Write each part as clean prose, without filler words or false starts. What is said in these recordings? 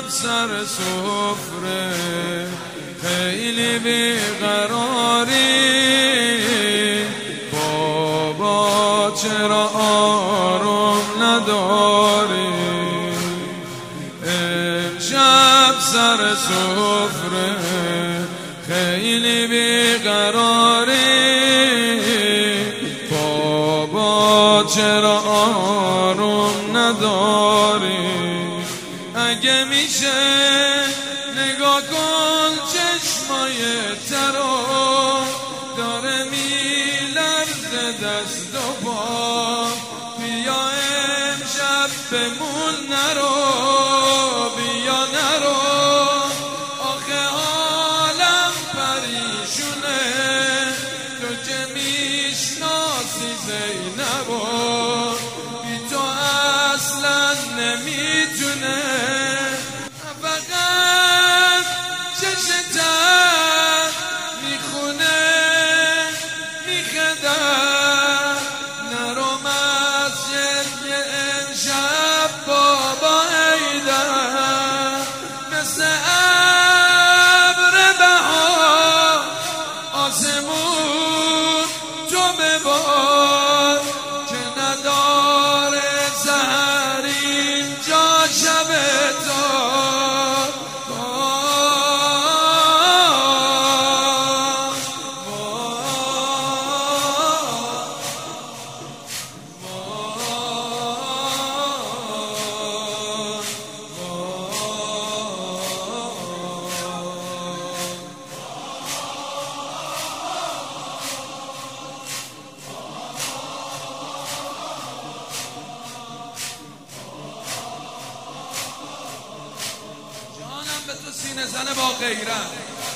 سر سفره خیلی بیقراری بابا چرا آروم نداری امشب سر سفره خیلی بیقراری بابا چرا آروم نداری اگه میشه نگاه کن چشمای ترو داره میلرزه دست و پا بیا امشب بمون نرو بیا نرو آخه حالم پریشونه تو که میشناسی زینبو بی تو اصلا نمیتونه فقط چشتم میخونه میخده نرو مسجد یه امشب بابا ایدم مثل ابر بهار آسمون تو ببار که نداره سحر اینجا شب تو به تو سینه زنه با غیرت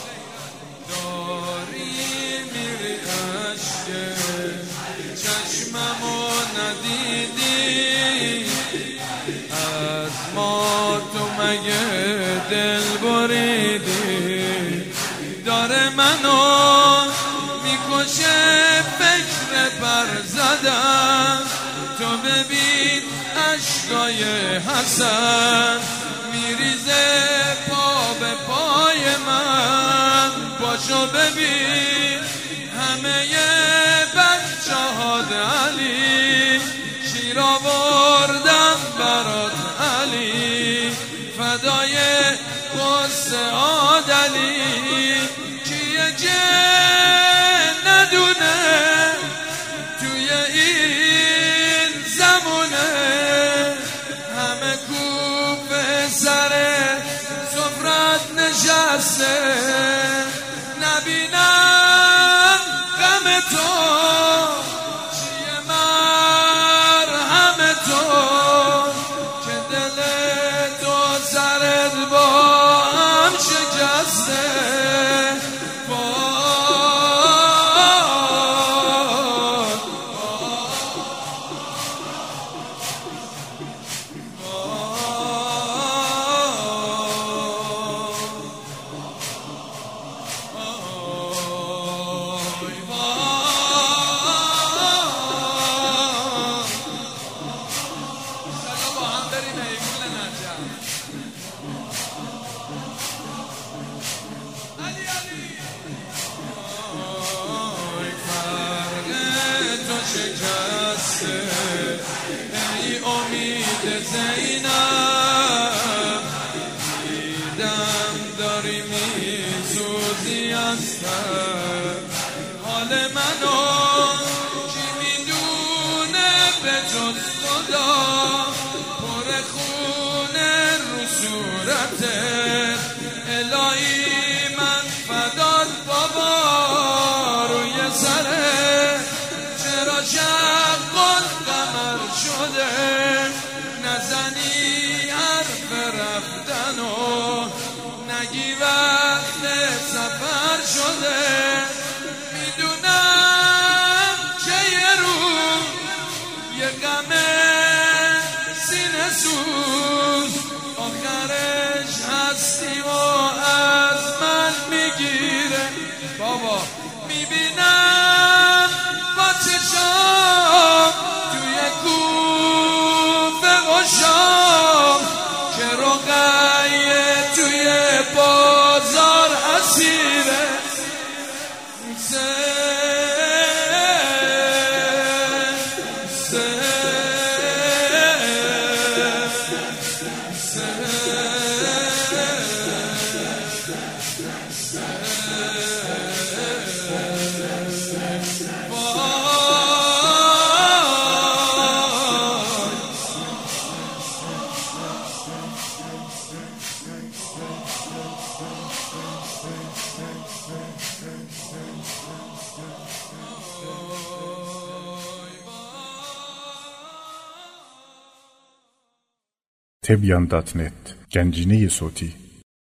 داری میری عشق چشممو ندیدی از ما تو مگه دل بریدی داره منو میکشه فکر پر زدن تو ببین عشقای حسن میریزه پا به پای من پاشو ببین همه بچه ها علی شیر آوردم برات علی فدای قصه ها دلی کیه که ندونه توی این زمونه همه سر سفرت نشسته نبینم غم تو چیه مرهم تو که دل تو سرت با هم شکسته شکسته ای امید زینب دیدم داری میسوزی از سر حال منو کی میدونه به جز خدا پر خونه رو صورتت الهی من فدات بابا روی سرت چرا شق القمر شده نزنی حرف رفتن و نگی وقت سفر شده میدونم که یه روز یه غم سینه سوز آخرش هستی و از من میگیره بابا میبینم با چشام توی کوفه و شام که رقیه Tebyan.net Gənciniyi Soti